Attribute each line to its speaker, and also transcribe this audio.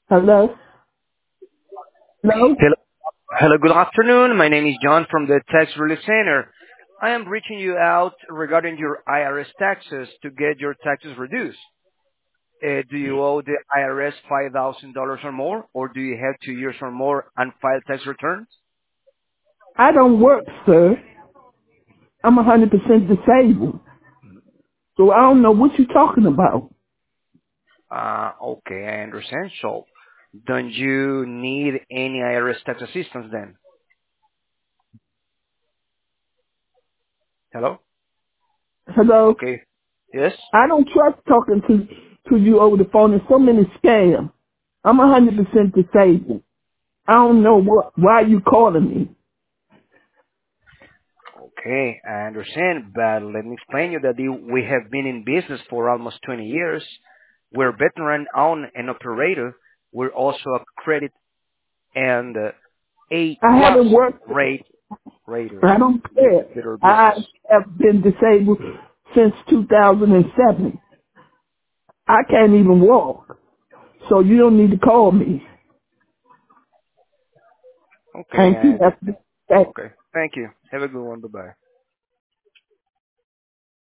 Speaker 1: Hello? Hello?
Speaker 2: Hello, hello, good afternoon. My name is John from the Tax Relief Center. I am reaching you out regarding your IRS taxes to get your taxes reduced. Do you owe the IRS $5,000 or more, or do you have 2 years or more unfiled tax returns?
Speaker 1: I don't work, sir. I'm 100% disabled. So I don't know what you're talking about.
Speaker 2: Okay, I understand. So, don't you need any IRS tax assistance then? Hello?
Speaker 1: Hello?
Speaker 2: Okay. Yes?
Speaker 1: I don't trust talking to you over the phone. There's so many scams. I'm 100% disabled. I don't know why you calling me.
Speaker 2: Okay, I understand, but let me explain you that we have been in business for almost 20 years. We're veteran-owned and operator. We're also a credit and A
Speaker 1: I
Speaker 2: plus
Speaker 1: haven't worked.
Speaker 2: rate rater.
Speaker 1: I don't
Speaker 2: This
Speaker 1: care.
Speaker 2: is better
Speaker 1: I
Speaker 2: business.
Speaker 1: have been disabled since 2007. I can't even walk. So you don't need to call me.
Speaker 2: Okay,
Speaker 1: Thank you.
Speaker 2: and
Speaker 1: That's
Speaker 2: okay. Thank you. Have a good one. Bye bye.